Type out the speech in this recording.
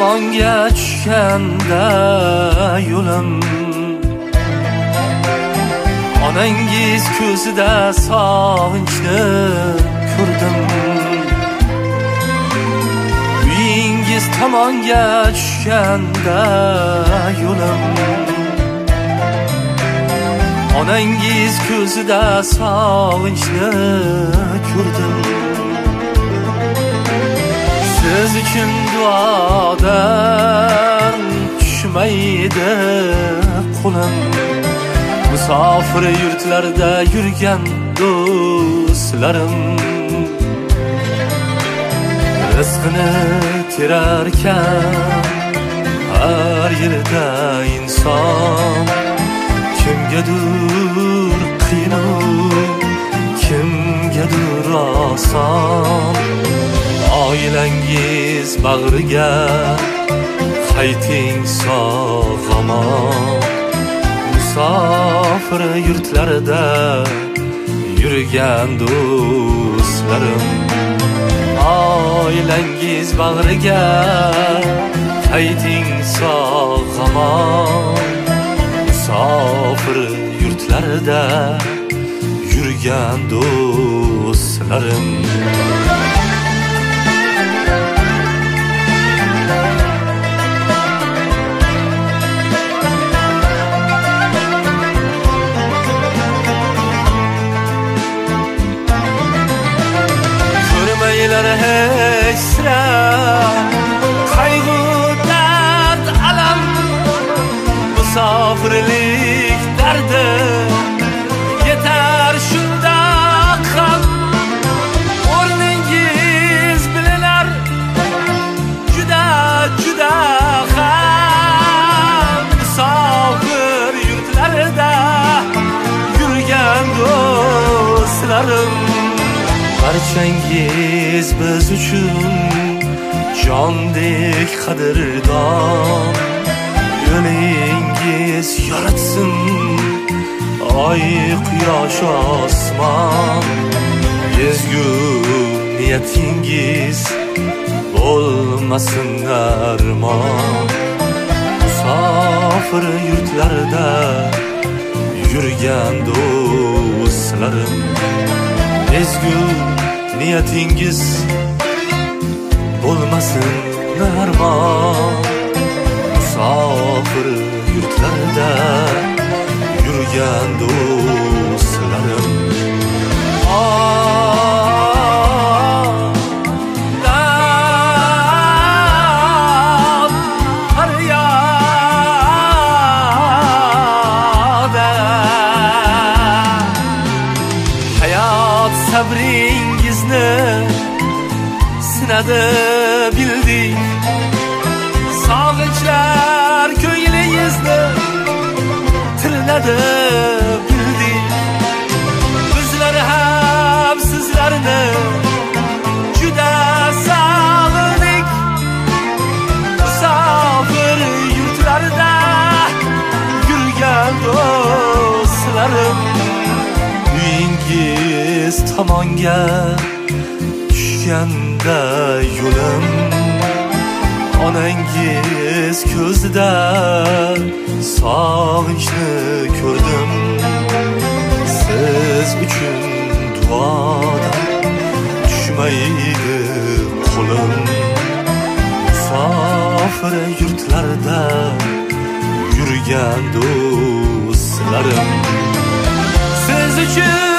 tomonga tushganda yo'lim, onangiz ko'zida sog'inchni ko'rdim. Uyingiz tomonga tushganda yo'lim, onangiz ko'zida sog'inchni ko'rdim. Siz uchun duodan tushmaydi qo'lim, musofir yurtlarda yurgan do'stlarim rizqini terarkan har yerda inson. Kimgadir qiyin, kimgadir oson. Oilangiz bag'riga qayting sog'-omon. Musofir yurtlarda yurgan do'stlarim, oilangiz bag'riga qayting sog'-omon. Musofir yurtlarda yurgan do'stlarim. Ko'rmaylar hech sira qayg'u, dard, alam, musofirlik dardi yetar shundoq ham. O'rningiz bilinar juda juda ham. Musofir yurtlarda yurgan do'stlarim, barchangiz biz uchun jondek qadrdon. Yo'lingiz yoritsin oy, quyosh, osmon. Ezgu niyatingiz bo'lmasin armon. Musofir yurtlarda yurgan do'stlarim, ezgu niyatingiz bo'lmasin armon. Musofir yurtlarda yurgan do'stlarim, dard, faryoda hayot sabringizni sinadi bildik. Sog'inchlar ko'nglingizni tirnadi bildik. Bizlar ham sizlarni juda sog'indik. Musofir yurtlarda yurgan do'stlarim, uyingiz tomonga tushganda yo'lim, onangiz ko'zida sog'inchni ko'rdim. Siz uchun duodan tushmaydi qo'lim. Musofir yurtlarda yurgan do'stlarim, siz uchun